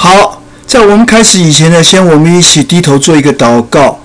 好，在我们开始以前呢，先我们一起低头做一个祷告。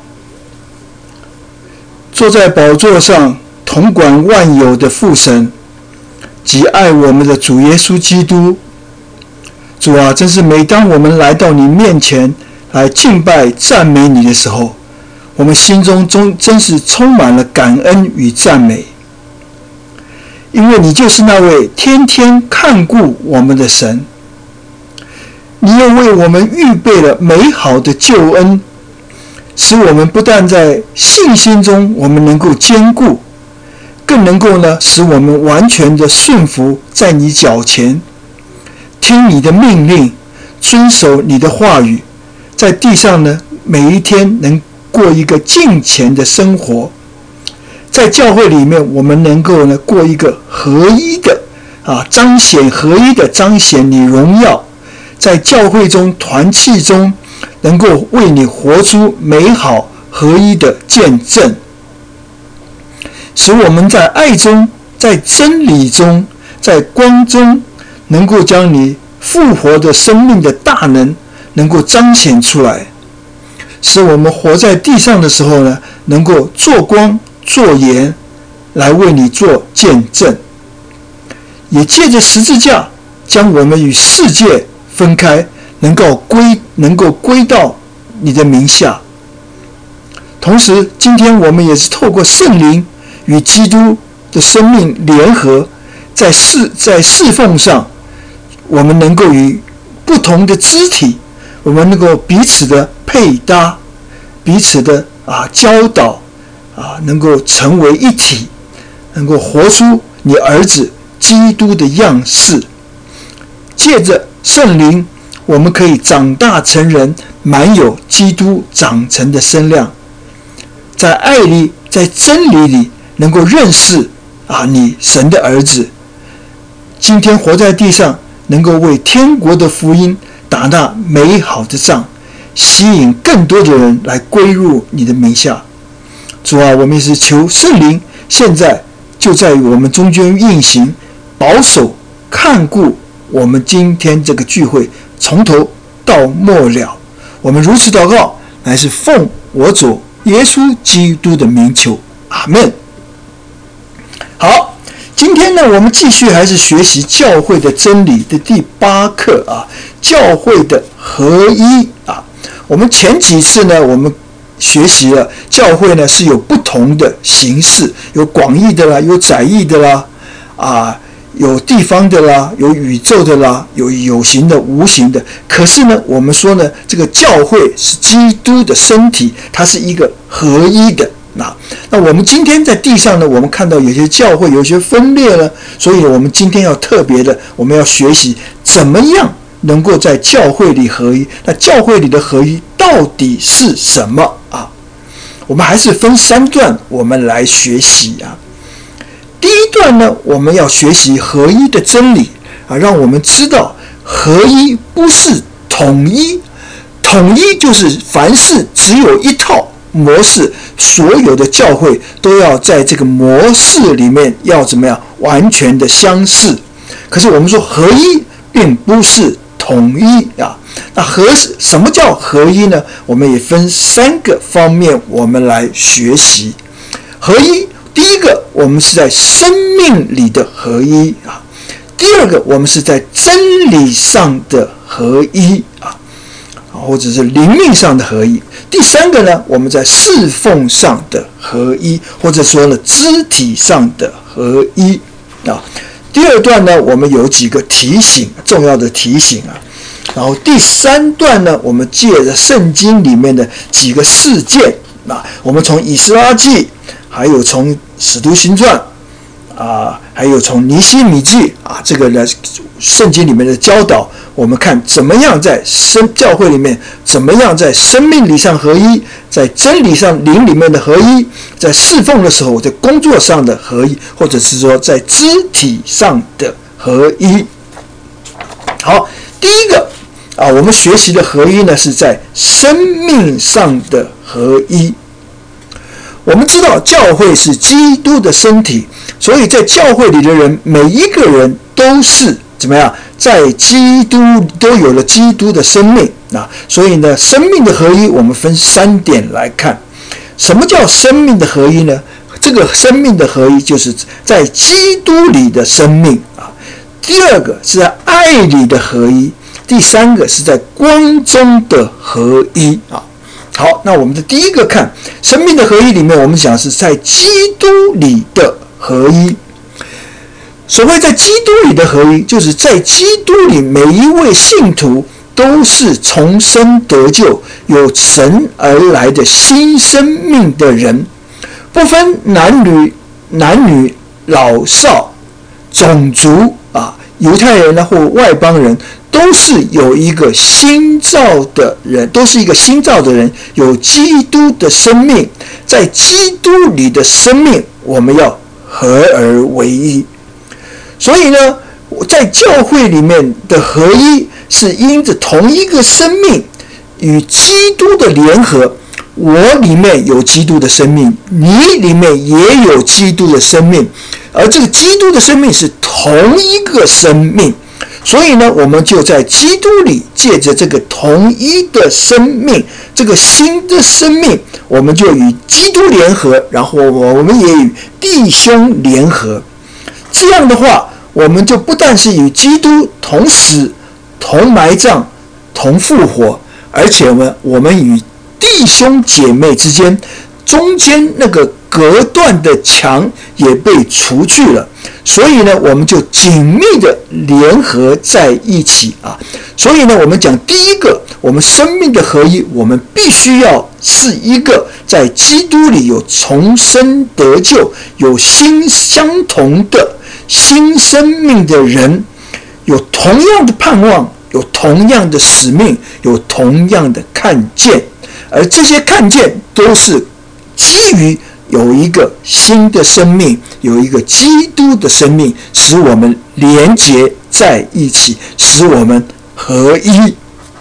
坐在宝座上统管万有的父神，及爱我们的主耶稣基督。主啊，真是每当我们来到你面前来敬拜赞美你的时候，我们心中真是充满了感恩与赞美，因为你就是那位天天看顾我们的神，你又为我们预备了美好的救恩，使我们不但在信心中我们能够坚固，更能够呢使我们完全的顺服在你脚前，听你的命令，遵守你的话语，在地上呢每一天能过一个敬虔的生活。在教会里面，我们能够呢过一个合一的彰显合一的彰显你荣耀，在教会中团契中能够为你活出美好合一的见证，使我们在爱中，在真理中，在光中能够将你复活的生命的大能能够彰显出来，使我们活在地上的时候呢，能够做光做盐，来为你做见证，也借着十字架将我们与世界分开，能够归到你的名下。同时今天我们也是透过圣灵与基督的生命联合，在侍奉上，我们能够与不同的肢体，我们能够彼此的配搭，彼此的教导，能够成为一体，能够活出你儿子基督的样式。借着圣灵，我们可以长大成人，满有基督长成的身量，在爱里，在真理里能够认识你神的儿子。今天活在地上，能够为天国的福音打那美好的仗，吸引更多的人来归入你的名下。主啊，我们也是求圣灵现在就在我们中间运行，保守看顾我们今天这个聚会从头到末了。我们如此祷告，乃是奉我主耶稣基督的名求，阿们。好，今天呢，我们继续还是学习教会的真理的第8课教会的合一我们前几次呢，我们学习了教会呢是有不同的形式，有广义的啦，有窄义的啦，有地方的啦，有宇宙的啦，有形的无形的。可是呢，我们说呢，这个教会是基督的身体，它是一个合一的。那我们今天在地上呢，我们看到有些教会有些分裂了，所以我们今天要特别的，我们要学习怎么样能够在教会里合一。那教会里的合一到底是什么我们还是分3段我们来学习第一段呢，我们要学习合一的真理让我们知道合一不是统一，统一就是凡事只有一套模式，所有的教会都要在这个模式里面要怎么样完全的相似。可是我们说合一并不是统一那什么叫合一呢？我们也分3个方面我们来学习合一。第一个，我们是在生命里的合一第二个，我们是在真理上的合一或者是灵命上的合一。第3个呢，我们在侍奉上的合一，或者说呢肢体上的合一第2段呢，我们有几个提醒，重要的提醒然后第3段呢，我们借着圣经里面的几个事件我们从以斯拉记，还有从使徒行传还有从尼希米记这个呢圣经里面的教导，我们看怎么样在教会里面，怎么样在生命理上合一，在真理上灵里面的合一，在侍奉的时候在工作上的合一，或者是说在肢体上的合一。好，第一个我们学习的合一呢，是在生命上的合一。我们知道教会是基督的身体，所以在教会里的人每一个人都是怎么样？在基督都有了基督的生命啊，所以呢，生命的合一，我们分3点来看。什么叫生命的合一呢？这个生命的合一就是在基督里的生命啊。第二个是在爱里的合一，第3个是在光中的合一啊。好，那我们的第一个看生命的合一里面，我们讲是在基督里的合一。所谓在基督里的合一，就是在基督里每一位信徒都是重生得救、有神而来的新生命的人，不分男女、老少、种族啊，犹太人呢或外邦人，都是有一个新造的人，都是一个新造的人，有基督的生命，在基督里的生命，我们要合而为一。所以呢，在教会里面的合一，是因着同一个生命与基督的联合。我里面有基督的生命，你里面也有基督的生命，而这个基督的生命是同一个生命。所以呢，我们就在基督里，借着这个同一的生命，这个新的生命，我们就与基督联合，然后我们也与弟兄联合。这样的话，我们就不但是与基督同死、同埋葬、同复活，而且呢，我们与弟兄姐妹之间中间那个隔断的墙也被除去了，所以呢，我们就紧密的联合在一起啊。所以呢，我们讲第一个，我们生命的合一，我们必须要是一个在基督里有重生得救、有相同的新生命的人，有同样的盼望，有同样的使命，有同样的看见，而这些看见都是基于有一个新的生命，有一个基督的生命，使我们连结在一起，使我们合一。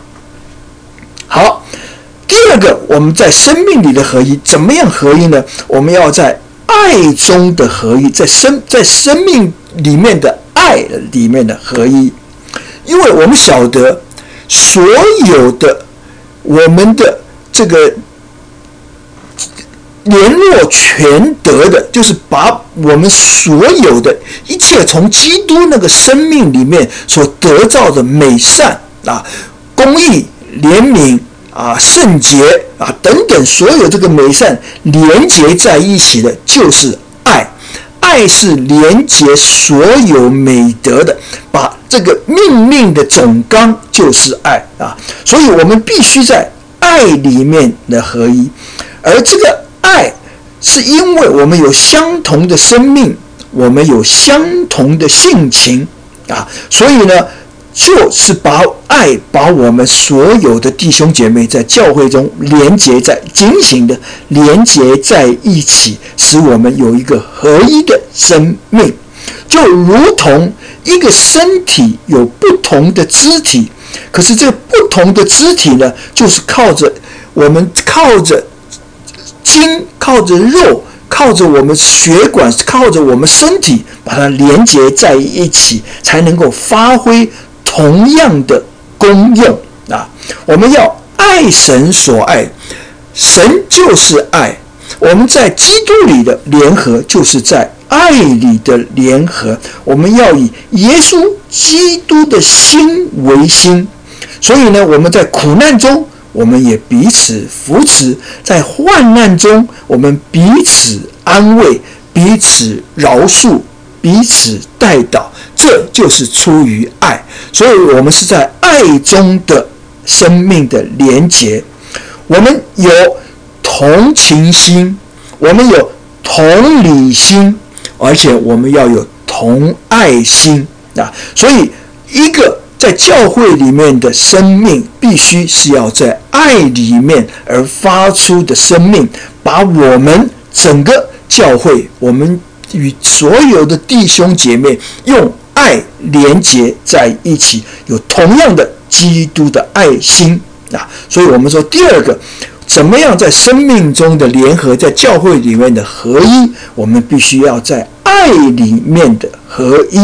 好，第二个，我们在生命里的合一，怎么样合一呢？我们要在爱中的合一，在生命里面的爱里面的合一。因为我们晓得所有的我们的这个联络全得的，就是把我们所有的一切从基督那个生命里面所得到的美善啊、公义、怜悯啊、圣洁啊等等，所有这个美善连结在一起的，就是爱。爱是连结所有美德的，把这个命令的总纲就是爱啊，所以我们必须在爱里面的合一。而这个爱是因为我们有相同的生命，我们有相同的性情啊，所以呢，就是把我们所有的弟兄姐妹在教会中警醒的连结在一起，使我们有一个合一的生命。就如同一个身体有不同的肢体，可是这个不同的肢体呢，就是靠着筋、靠着肉、靠着我们血管、靠着我们身体，把它连结在一起，才能够发挥同样的功用啊！我们要爱神所爱，神就是爱。我们在基督里的联合，就是在爱里的联合。我们要以耶稣基督的心为心，所以呢，我们在苦难中，我们也彼此扶持；在患难中，我们彼此安慰、彼此饶恕、彼此代祷。这就是出于爱，所以我们是在爱中的生命的连结。我们有同情心，我们有同理心，而且我们要有同爱心啊！所以一个在教会里面的生命，必须是要在爱里面而发出的生命，把我们整个教会，我们与所有的弟兄姐妹用爱连结在一起，有同样的基督的爱心啊！所以我们说第二个，怎么样在生命中的联合，在教会里面的合一，我们必须要在爱里面的合一。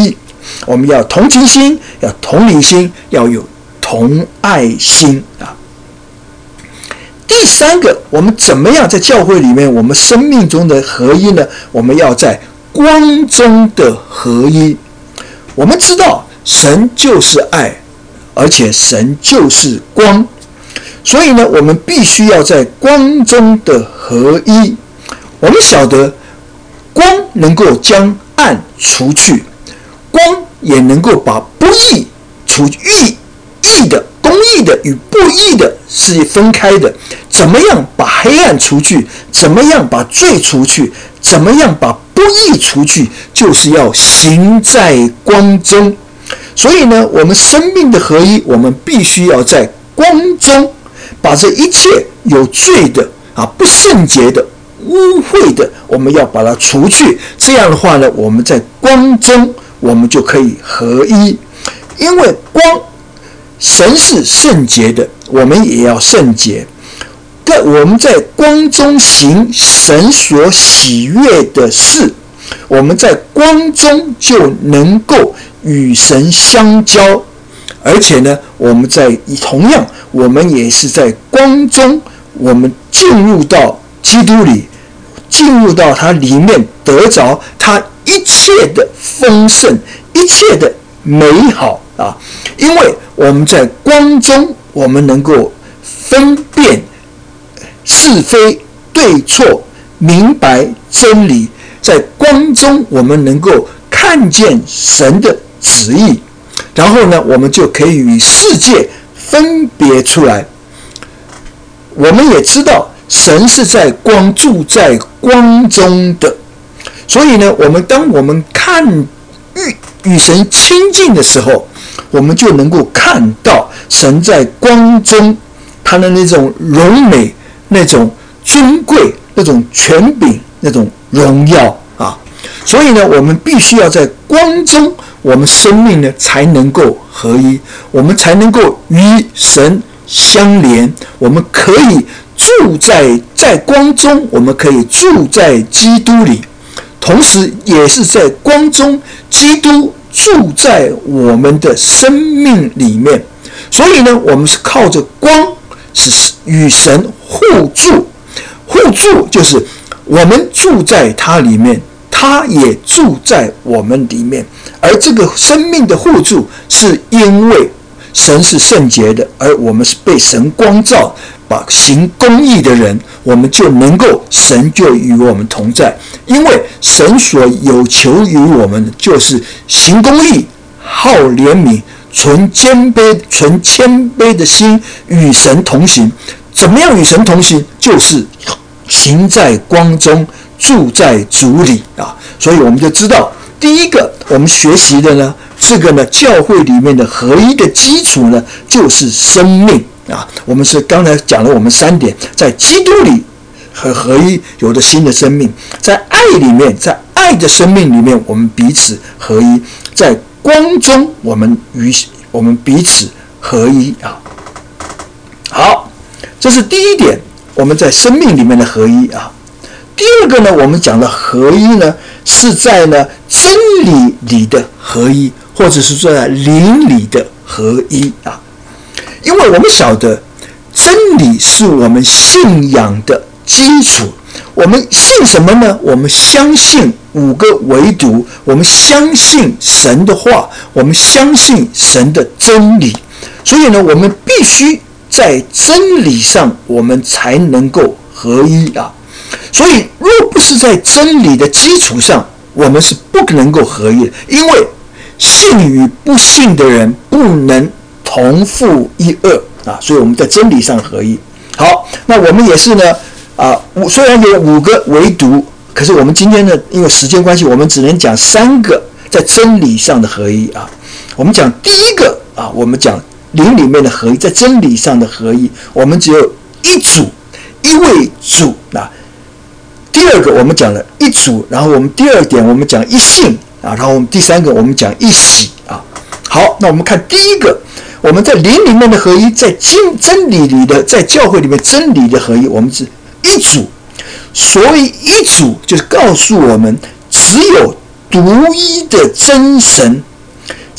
我们要同情心，要同理心，要有同爱心啊。第三个，我们怎么样在教会里面，我们生命中的合一呢？我们要在光中的合一。我们知道神就是爱，而且神就是光，所以呢，我们必须要在光中的合一。我们晓得光能够将暗除去，光也能够把不义除去，义的公义的与不义的是分开的。怎么样把黑暗除去？怎么样把罪除去？怎么样把不义除去？就是要行在光中。所以呢，我们生命的合一，我们必须要在光中把这一切有罪的不圣洁的污秽的，我们要把它除去。这样的话呢，我们在光中我们就可以合一。因为光，神是圣洁的，我们也要圣洁。我们在光中行神所喜悦的事，我们在光中就能够与神相交。而且呢，同样我们也是在光中，我们进入到基督里，进入到他里面，得着他一切的丰盛，一切的美好啊！因为我们在光中，我们能够分辨是非对错，明白真理。在光中，我们能够看见神的旨意，然后呢，我们就可以与世界分别出来。我们也知道神是在光，住在光中的，所以呢，当我们与神亲近的时候，我们就能够看到神在光中他的那种荣美，那种尊贵，那种权柄，那种荣耀啊！所以呢，我们必须要在光中，我们生命呢才能够合一，我们才能够与神相连。我们可以住在光中，我们可以住在基督里，同时也是在光中，基督住在我们的生命里面。所以呢，我们是靠着光，是与神互助。互助就是我们住在他里面，他也住在我们里面。而这个生命的互助，是因为神是圣洁的，而我们是被神光照，把行公义的人，我们就能够，神就与我们同在。因为神所有求于我们，就是行公义，好怜悯，存谦卑的心，与神同行。怎么样与神同行？就是行在光中，住在主里啊！所以我们就知道，第一个我们学习的呢，这个呢，教会里面的合一的基础呢，就是生命啊。我们是刚才讲了我们3点，在基督里和合一，有了新的生命；在爱里面，在爱的生命里面，我们彼此合一；在光中，我们彼此合一啊。好，这是第一点，我们在生命里面的合一啊。第二个呢，我们讲的合一呢，是在真理里的合一，或者是说在灵里的合一啊。因为我们晓得真理是我们信仰的基础。我们信什么呢？我们相信5个唯独，我们相信神的话，我们相信神的真理。所以呢，我们必须在真理上，我们才能够合一啊。所以若不是在真理的基础上，我们是不能够合一的。因为信与不信的人不能同负一轭啊。所以我们在真理上合一。好，那我们也是呢虽然有5个唯独，可是我们今天呢，因为时间关系，我们只能讲3个在真理上的合一啊。我们讲第一个啊，我们讲灵里面的合一，在真理上的合一，我们只有一主，一位主啊。第二个我们讲了一主，然后我们第2点我们讲一信啊，然后我们第3个我们讲一喜啊。好，那我们看第一个，我们在灵里面的合一，在真理里的，在教会里面真理的合一，我们是一主。所谓一主，就是告诉我们只有独一的真神，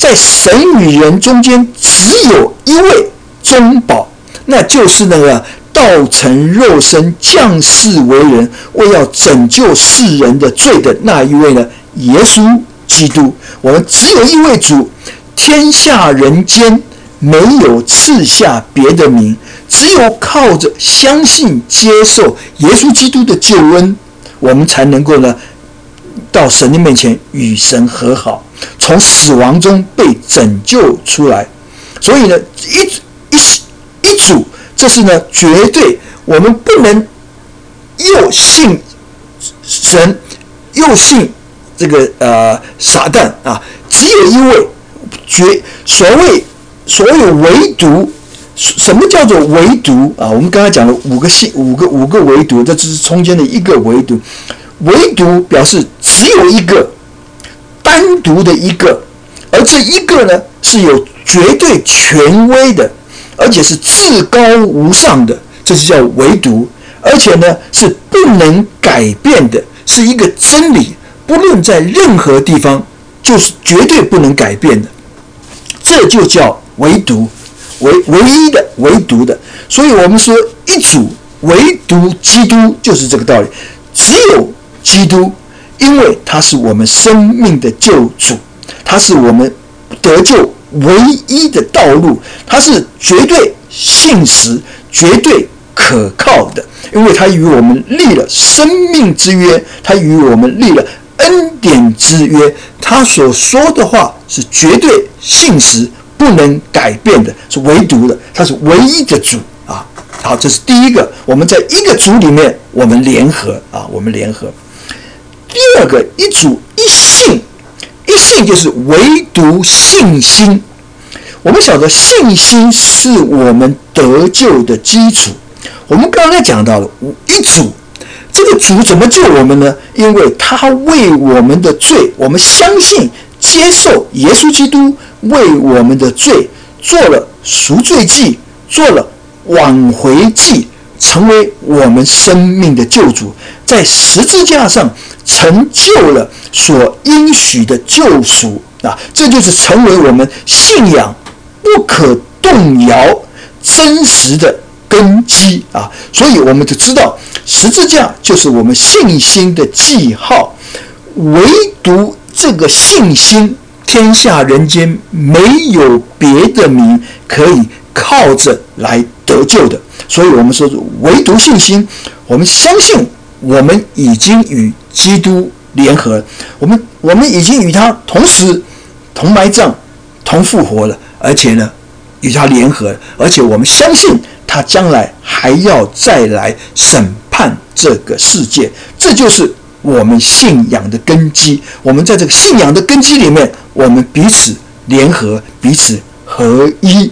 在神与人中间只有一位中保，那就是那个道成肉身降世为人，为要拯救世人的罪的那一位呢，耶稣基督。我们只有一位主，天下人间没有赐下别的名，只有靠着相信接受耶稣基督的救恩，我们才能够呢到神的面前与神和好，从死亡中被拯救出来。所以呢，一主，这是呢绝对我们不能又信神又信这个撒旦啊，只有一位所谓唯独。什么叫做唯独啊？我们刚才讲了五个唯独，这只是中间的一个唯独。唯独表示只有一个，单独的一个，而这一个呢是有绝对权威的，而且是至高无上的，这是叫唯独。而且呢是不能改变的，是一个真理，不论在任何地方，就是绝对不能改变的，这就叫唯独。唯一的、唯独的，所以我们说一主唯独基督就是这个道理。只有基督，因为他是我们生命的救主，他是我们得救唯一的道路，他是绝对信实、绝对可靠的，因为他与我们立了生命之约，他与我们立了恩典之约，他所说的话是绝对信实。不能改变的，是唯独的，他是唯一的主啊！好，这是第一个，我们在一个主里面，我们联合啊，我们联合。第二个，一主一信，一信就是唯独信心。我们晓得信心是我们得救的基础。我们刚才讲到了一主，这个主怎么救我们呢？因为他为我们的罪，我们相信接受耶稣基督。为我们的罪做了赎罪祭，做了挽回祭，成为我们生命的救主，在十字架上成就了所应许的救赎啊！这就是成为我们信仰不可动摇、真实的根基啊！所以我们就知道，十字架就是我们信心的记号，唯独这个信心。天下人间没有别的名可以靠着来得救的，所以我们说唯独信心，我们相信我们已经与基督联合，我们已经与他同时同埋葬、同复活了，而且呢与他联合，而且我们相信他将来还要再来审判这个世界，这就是我们信仰的根基。我们在这个信仰的根基里面，我们彼此联合，彼此合一。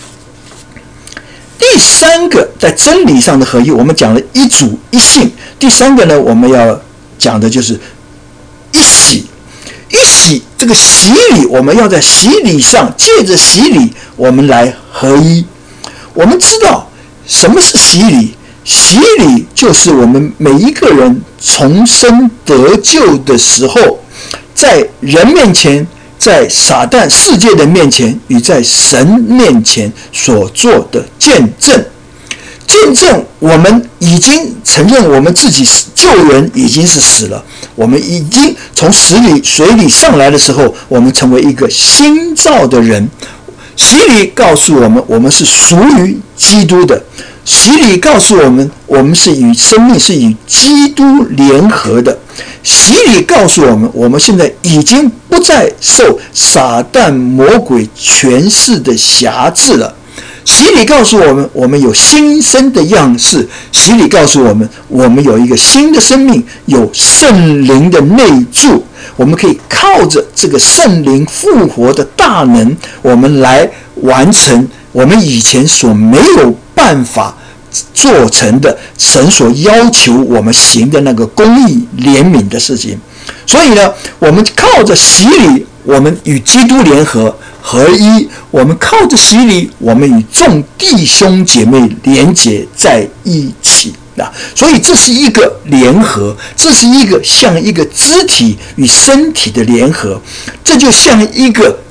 第三个，在真理上的合一，我们讲了一主一信。第三个呢，我们要讲的就是一洗。一洗，这个洗礼，我们要在洗礼上，借着洗礼，我们来合一。我们知道什么是洗礼？洗礼就是我们每一个人重生得救的时候，在人面前，在撒旦世界的面前，与在神面前所做的见证。见证我们已经承认我们自己救人已经是死了，我们已经从水里上来的时候，我们成为一个新造的人。洗礼告诉我们，我们是属于基督的。洗礼告诉我们，我们是与生命是与基督联合的。洗礼告诉我们，我们现在已经不再受撒旦魔鬼权势的辖制了。洗礼告诉我们，我们有新生的样式。洗礼告诉我们，我们有一个新的生命，有圣灵的内住。我们可以靠着这个圣灵复活的大能，我们来完成我们以前所没有办法做成的神所要求我们行的那个公义怜悯的事情。所以呢，我们靠着洗礼，我们与基督联合合一，我们靠着洗礼，我们与众弟兄姐妹连结在一起。所以这是一个联合，这是一个像一个肢体与身体的联合，这就像一个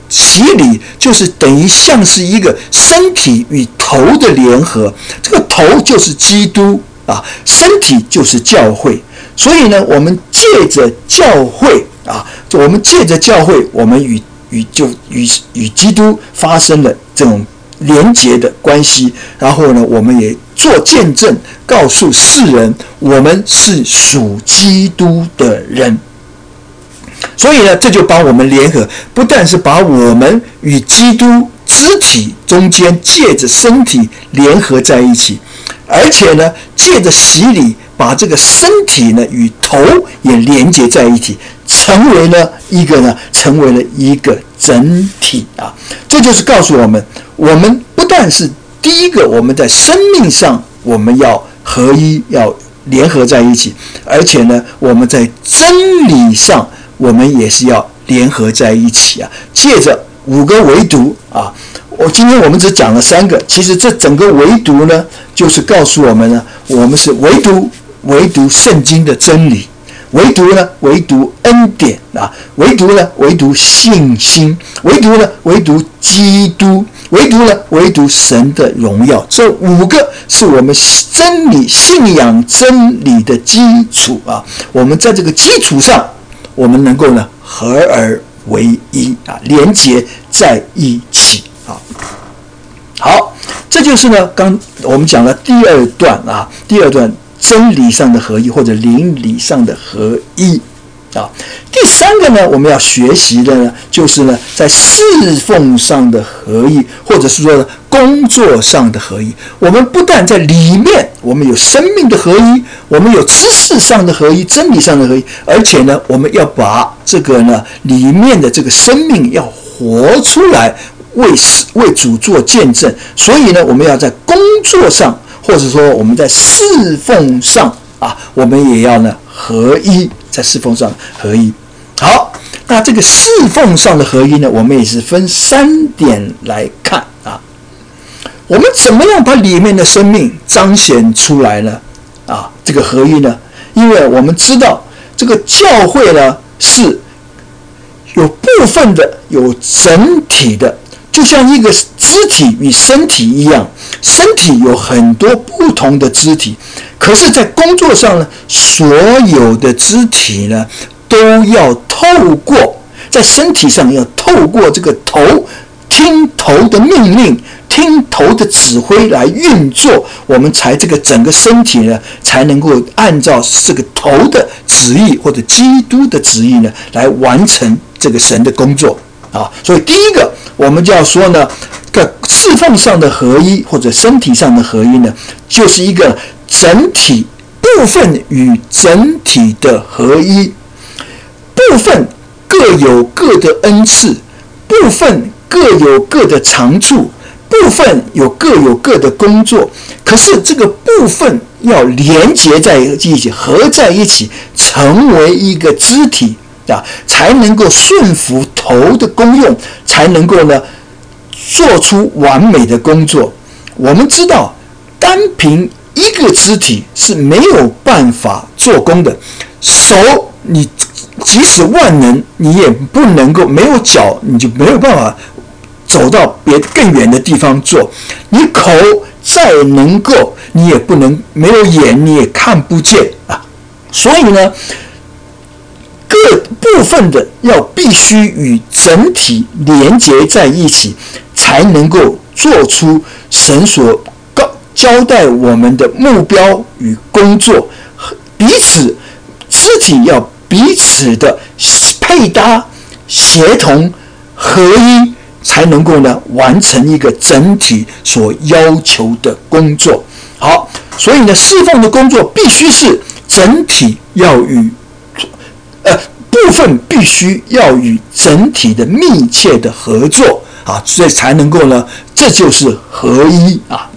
洗礼就是等于像是一个身体与头的联合，这个头就是基督啊，身体就是教会。所以呢，我们借着教会啊，我们与基督发生了这种连结的关系，然后呢，我们也做见证，告诉世人我们是属基督的人。所以呢，这就帮我们联合，不但是把我们与基督肢体中间借着身体联合在一起，而且呢，借着洗礼把这个身体呢与头也连接在一起，成为了一个整体啊。这就是告诉我们，我们不但是第一个，我们在生命上我们要合一，要联合在一起，而且呢，我们在真理上我们也是要联合在一起啊。借着5个维度啊，今天我们只讲了3个，其实这整个维度呢，就是告诉我们呢，我们是唯独圣经的真理，唯独恩典啊，唯独信心，唯独基督，唯独神的荣耀。这5个是我们真理信仰真理的基础啊。我们在这个基础上，我们能够呢合而为一啊，连结在一起啊。好，这就是呢刚我们讲了第二段真理上的合一，或者灵理上的合一啊。第3个呢，我们要学习的呢，就是呢在侍奉上的合一，或者是说呢工作上的合一。我们不但在里面我们有生命的合一，我们有知识上的合一，真理上的合一，而且呢我们要把这个呢里面的这个生命要活出来，为主做见证。所以呢，我们要在工作上，或者说我们在侍奉上啊，我们也要呢合一，在侍奉上合一。好，那这个侍奉上的合一呢，我们也是分3点来看啊。我们怎么样把里面的生命彰显出来呢？啊，这个合一呢，因为我们知道这个教会呢是有部分的，有整体的。就像一个肢体与身体一样，身体有很多不同的肢体，可是在工作上呢，所有的肢体呢都要透过，在身体上要透过这个头，听头的命令，听头的指挥来运作，我们才这个整个身体呢才能够按照这个头的旨意或者基督的旨意呢来完成这个神的工作啊。所以第一个我们就要说呢，侍奉上的合一或者身体上的合一呢，就是一个整体部分与整体的合一。部分各有各的恩赐，部分各有各的长处，部分各有各的工作。可是这个部分要连结在一起，合在一起，成为一个肢体啊，才能够顺服头的功用，才能够呢做出完美的工作。我们知道，单凭一个肢体是没有办法做工的。手，你即使万能，你也不能够没有脚，你就没有办法走到更远的地方做。你口再能够，你也不能没有眼，你也看不见啊。所以呢，各部分的要必须与整体连结在一起，才能够做出神所交代我们的目标与工作。彼此肢体要彼此的配搭、协同、合一，才能够呢完成一个整体所要求的工作。好，所以呢，侍奉的工作必须是整体要与部分必须要与整体的密切的合作啊，所以才能够呢，这就是合一啊。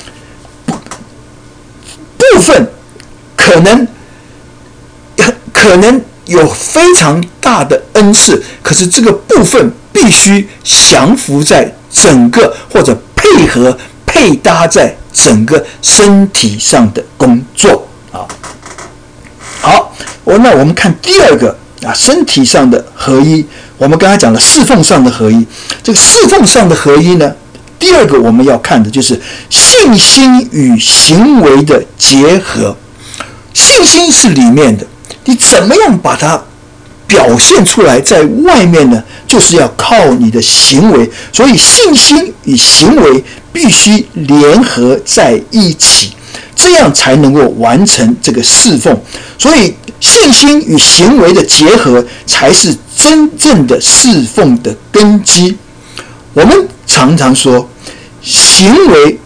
部分可能有非常大的恩赐，可是这个部分必须降服在整个或者配搭在整个身体上的工作啊。好，那我们看第二个身体上的合一，我们刚才讲了侍奉上的合一。这个侍奉上的合一呢，第二个我们要看的就是信心与行为的结合。信心是里面的，你怎么样把它表现出来在外面呢？就是要靠你的行为。所以信心与行为必须联合在一起，这样才能够完成这个侍奉。所以信心与行为的结合才是真正的侍奉的根基。我们常常说，行为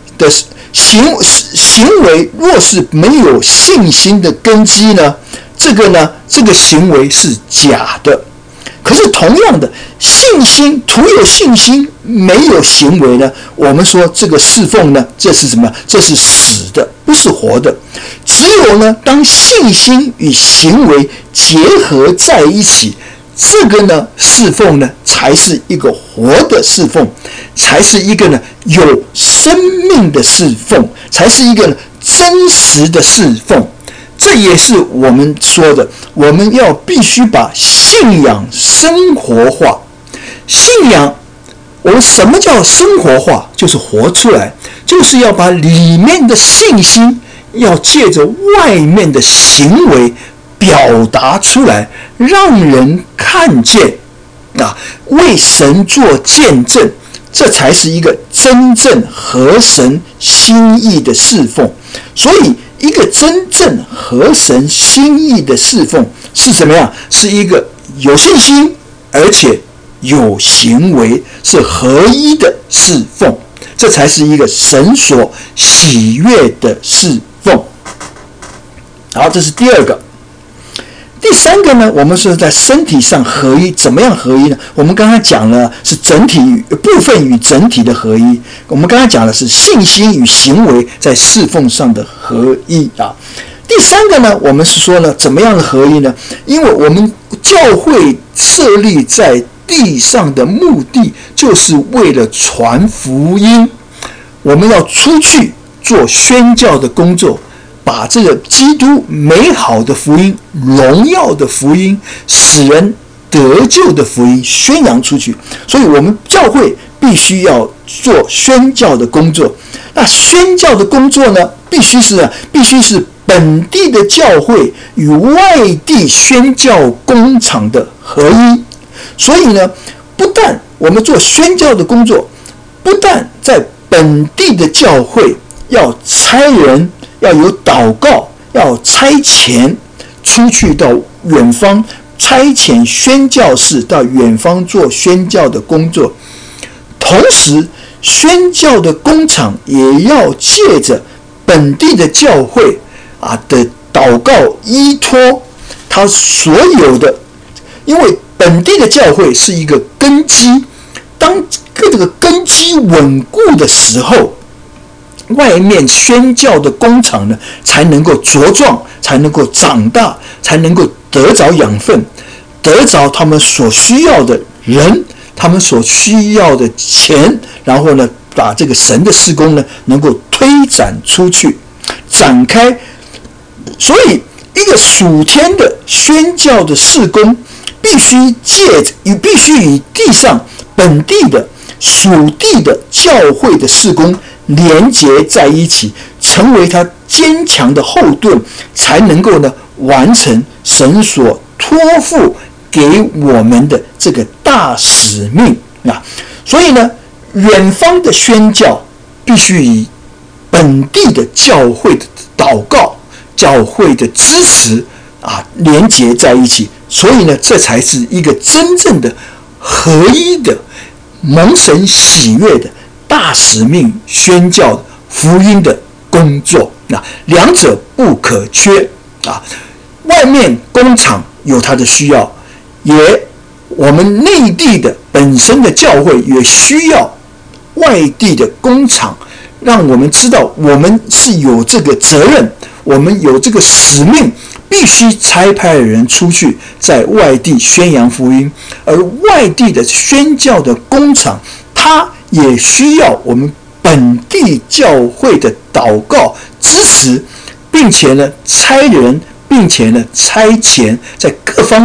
若是没有信心的根基呢，这个行为是假的。可是同样的，信心徒有信心没有行为呢，我们说这个侍奉呢，这是什么？这是死的，不是活的。只有呢，当信心与行为结合在一起，这个呢，侍奉呢，才是一个活的侍奉，才是一个呢有生命的侍奉，才是一个真实的侍奉。这也是我们说的，我们要必须把信仰生活化。信仰，我们什么叫生活化？就是活出来，就是要把里面的信心要借着外面的行为表达出来，让人看见为神做见证，这才是一个真正合神心意的侍奉。所以一个真正合神心意的侍奉是怎么样？是一个有信心而且有行为，是合一的侍奉，这才是一个神所喜悦的侍奉。好，这是第二个。第三个呢，我们是在身体上合一。怎么样合一呢？我们刚才讲了是整体部分与整体的合一，我们刚才讲的是信心与行为在侍奉上的合一啊。第三个呢，我们是说呢，怎么样的合一呢？因为我们教会设立在地上的目的，就是为了传福音。我们要出去做宣教的工作，把这个基督美好的福音、荣耀的福音、使人得救的福音宣扬出去。所以我们教会必须要做宣教的工作。那宣教的工作呢，必须是本地的教会与外地宣教工场的合一。所以呢，不但我们做宣教的工作，不但在本地的教会要差人，要有祷告，要差遣出去到远方，差遣宣教士到远方做宣教的工作。同时，宣教的工场也要借着本地的教会的祷告依托他所有的，因为本地的教会是一个根基，当这个根基稳固的时候，外面宣教的工场呢，才能够茁壮，才能够长大，才能够得着养分，得着他们所需要的人，他们所需要的钱，然后呢，把这个神的事工呢，能够推展出去，展开。所以，一个属天的宣教的事工，必须与地上本地的属地的教会的事工连结在一起，成为他坚强的后盾，才能够呢完成神所托付给我们的这个大使命啊。所以呢，远方的宣教必须以本地的教会的祷告、教会的支持连结在一起。所以呢，这才是一个真正的合一的蒙神喜悦的大使命宣教福音的工作，两者不可缺啊。外面工厂有它的需要，我们内地的本身的教会也需要外地的工厂，让我们知道我们是有这个责任，我们有这个使命，必须差派人出去在外地宣扬福音。而外地的宣教的工厂，它也需要我们本地教会的祷告支持，并且呢差人，并且呢差遣，在各方面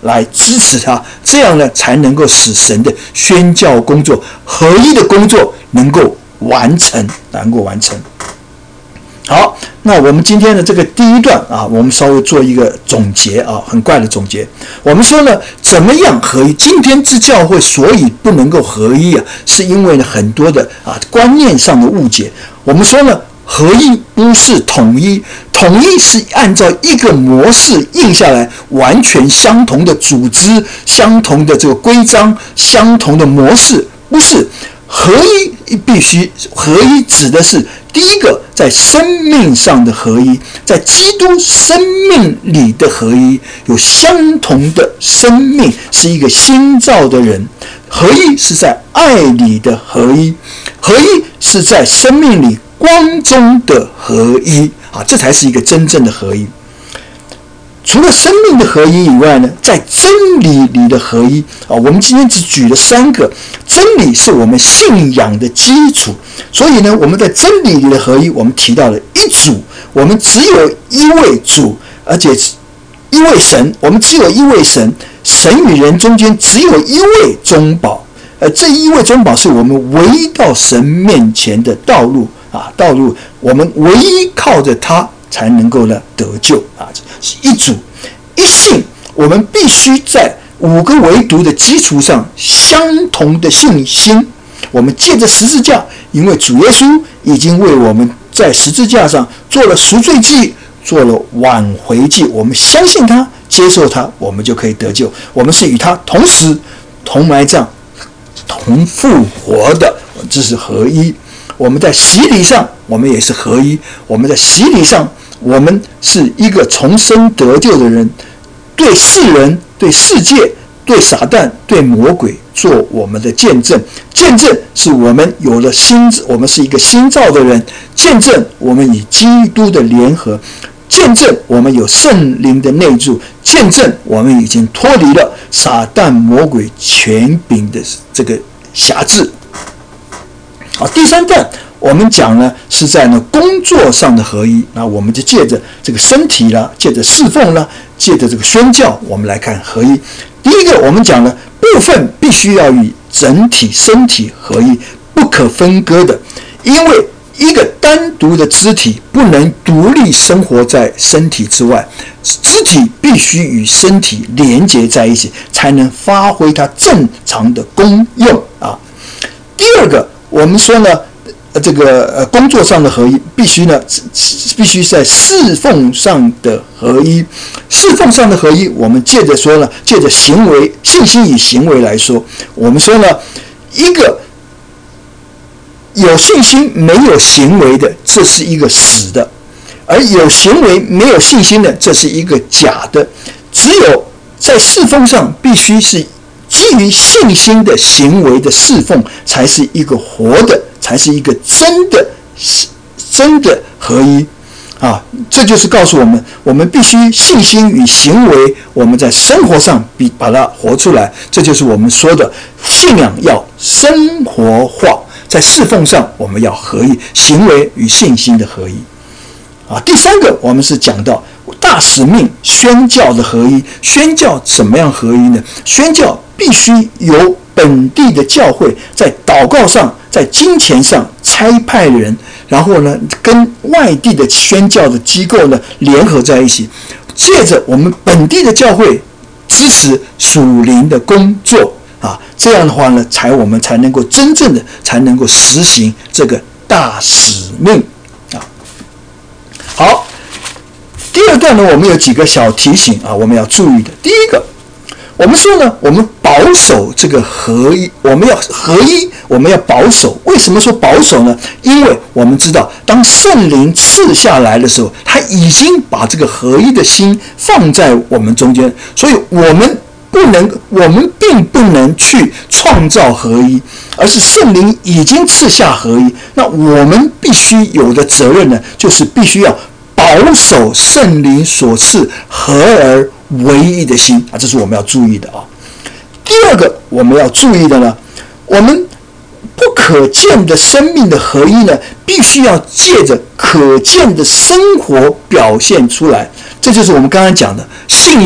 来支持他，这样呢才能够使神的宣教工作、合一的工作能够完成。好，那我们今天的这个第一段啊，我们稍微做一个总结啊，很快的总结。我们说呢，怎么样合一？今天之教会所以不能够合一啊，是因为呢很多的观念上的误解。我们说呢，合一不是统一，统一是按照一个模式印下来，完全相同的组织、相同的这个规章、相同的模式，不是。合一必须合一，指的是第一个在生命上的合一，在基督生命里的合一，有相同的生命，是一个新造的人。合一是在爱里的合一，合一是在生命里光中的合一啊，这才是一个真正的合一。除了生命的合一以外呢，在真理里的合一啊，我们今天只举了3个。真理是我们信仰的基础，所以呢，我们在真理里的合一，我们提到了一主，我们只有一位主，而且一位神，我们只有一位神，神与人中间只有一位中保，这一位中保是我们唯一到神面前的道路啊，道路我们唯一靠着他才能够呢得救啊，是一主一信，我们必须在5个维度的基础上相同的信心。我们借着十字架，因为主耶稣已经为我们在十字架上做了赎罪祭，做了挽回祭，我们相信他，接受他，我们就可以得救。我们是与他同死、同埋葬、同复活的，这是合一。我们在洗礼上，我们也是合一。我们在洗礼上，我们是一个重生得救的人，对世人、对世界、对撒旦、对魔鬼做我们的见证。见证是我们有了我们是一个新造的人。见证我们与基督的联合。见证我们有圣灵的内住。见证我们已经脱离了撒旦魔鬼权柄的这个辖制。好，第3段我们讲呢是在工作上的合一，那我们就借着这个身体啦，借着侍奉啦，借着这个宣教，我们来看合一。第一个，我们讲了部分必须要与整体身体合一，不可分割的，因为一个单独的肢体不能独立生活在身体之外，肢体必须与身体连结在一起，才能发挥它正常的功用啊。第二个，我们说呢，这个工作上的合一，必须在侍奉上的合一。侍奉上的合一，我们借着行为、信心与行为来说，我们说呢，一个有信心没有行为的，这是一个死的；而有行为没有信心的，这是一个假的。只有在侍奉上，必须是基于信心的行为的侍奉，才是一个活的，才是一个真的合一啊！这就是告诉我们，我们必须信心与行为，我们在生活上把它活出来。这就是我们说的信仰要生活化，在侍奉上我们要合一，行为与信心的合一啊。第3个，我们是讲到大使命宣教的合一。宣教怎么样合一呢？宣教必须由本地的教会在祷告上、在金钱上差派人，然后呢，跟外地的宣教的机构呢联合在一起，借着我们本地的教会支持属灵的工作啊，这样的话呢，我们才能够真正的才能够实行这个大使命啊。好，第2段呢，我们有几个小提醒啊，我们要注意的。第一个，我们说呢，我们保守这个合一，我们要合一，我们要保守。为什么说保守呢？因为我们知道，当圣灵赐下来的时候，他已经把这个合一的心放在我们中间，所以我们并不能去创造合一，而是圣灵已经赐下合一。那我们必须有的责任呢，就是必须要保守圣灵所赐合而为一的心啊，这是我们要注意的啊。第2个我们要注意的呢，我们不可见的生命的合一呢，必须要借着可见的生活表现出来。这就是我们刚刚讲的，信仰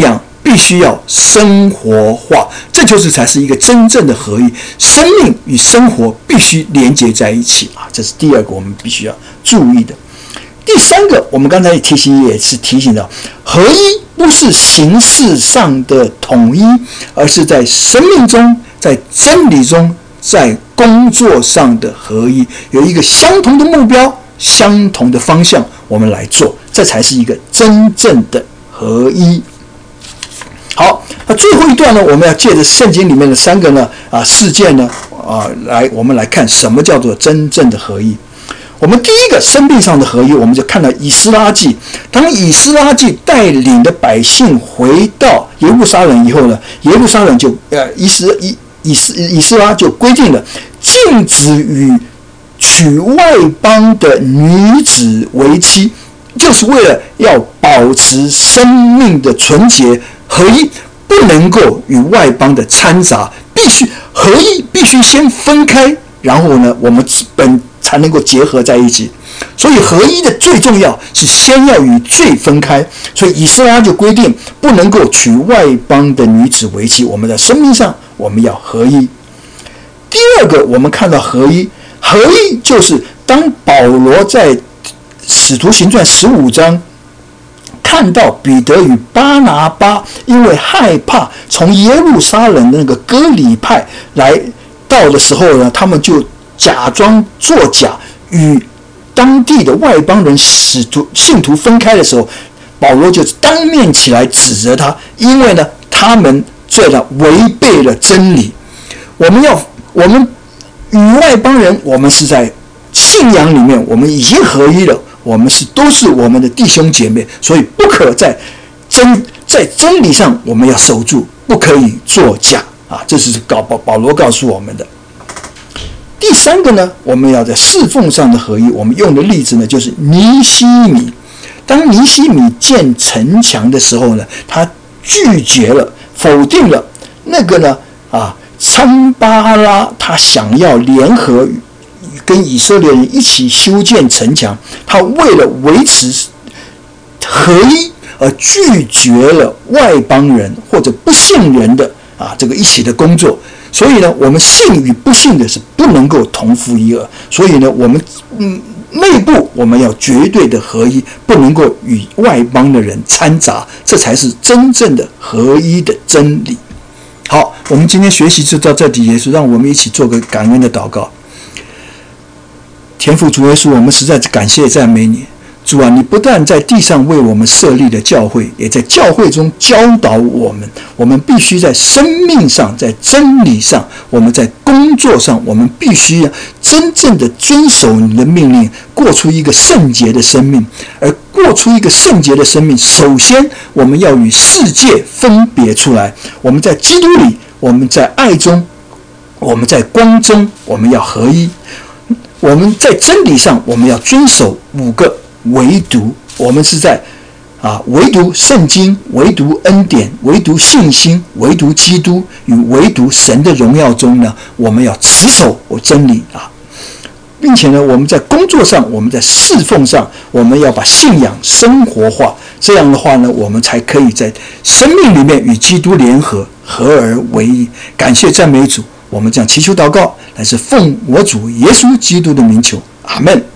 必须要生活化，这就是才是一个真正的合一。生命与生活必须连接在一起啊，这是第二个我们必须要注意的。第三个，我们刚才也是提醒到，合一不是形式上的统一，而是在生命中、在真理中、在工作上的合一，有一个相同的目标、相同的方向，我们来做，这才是一个真正的合一。好，那最后一段呢，我们要借着圣经里面的3个事件呢我们来看什么叫做真正的合一。我们第一个生命上的合一，我们就看到以斯拉记。当以斯拉记带领的百姓回到耶路撒冷以后呢，耶路撒冷就以斯拉就规定了禁止与娶外邦的女子为妻，就是为了要保持生命的纯洁合一，不能够与外邦的掺杂，合一必须先分开，然后呢，我们才能够结合在一起。所以合一的最重要是先要与罪分开，所以以斯拉就规定不能够娶外邦的女子为妻，我们在生命上我们要合一。第二个，我们看到合一就是当保罗在使徒行传15章看到彼得与巴拿巴因为害怕从耶路撒冷的那个哥里派来到的时候呢，他们就假装作假，与当地的外邦人信徒分开的时候，保罗就当面起来指责他，因为呢，他们这样违背了真理。我们与外邦人，我们是在信仰里面，我们已经合一了，我们都是我们的弟兄姐妹，所以不可在真理上我们要守住，不可以作假啊！这是保罗告诉我们的。第三个呢，我们要在侍奉上的合一。我们用的例子呢，就是尼希米。当尼希米建城墙的时候呢，他拒绝了、否定了那个呢参巴拉他想要联合跟以色列人一起修建城墙，他为了维持合一而拒绝了外邦人或者不信人的这个一起的工作。所以呢，我们信与不信的是不能够同负一軛。所以呢，我们内部我们要绝对的合一，不能够与外邦的人掺杂，这才是真正的合一的真理。好，我们今天学习就到这里结束，让我们一起做个感恩的祷告。天父主耶稣，我们实在感谢赞美你。主啊，你不但在地上为我们设立了教会，也在教会中教导我们。我们必须在生命上，在真理上，我们在工作上，我们必须真正的遵守你的命令，过出一个圣洁的生命。而过出一个圣洁的生命，首先我们要与世界分别出来。我们在基督里，我们在爱中，我们在光中，我们要合一。我们在真理上，我们要遵守5个唯独。我们是在唯独圣经、唯独恩典、唯独信心、唯独基督与唯独神的荣耀中呢，我们要持守真理并且呢，我们在工作上，我们在侍奉上，我们要把信仰生活化。这样的话呢，我们才可以在生命里面与基督联合，合而为一。感谢赞美主，我们这样祈求祷告，乃是奉我主耶稣基督的名求，阿们。